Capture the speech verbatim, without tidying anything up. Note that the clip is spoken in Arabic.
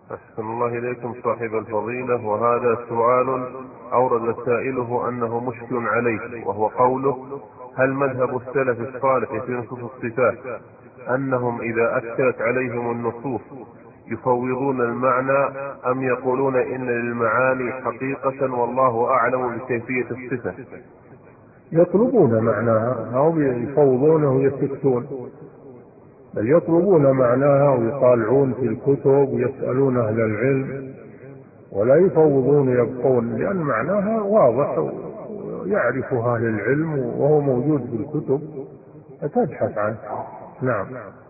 أحسن الله إليكم صاحب الفضيلة. وهذا سؤال أورد سائله أنه مشكل عليه، وهو قوله: هل مذهب السلف الصالح في نصوص الصفات أنهم إذا أشكلت عليهم النصوص يفوضون المعنى، أم يقولون إن للمعاني حقيقة والله أعلم بكيفية الصفة؟ يطلبون معناها أو يفوضونه ويسكتون، بل يطلبون معناها ويطالعون في الكتب ويسألون أهل العلم، ولا يفوضون يبقون، لأن معناها واضح ويعرفها أهل العلم وهو موجود في الكتب فتبحث عنه. نعم.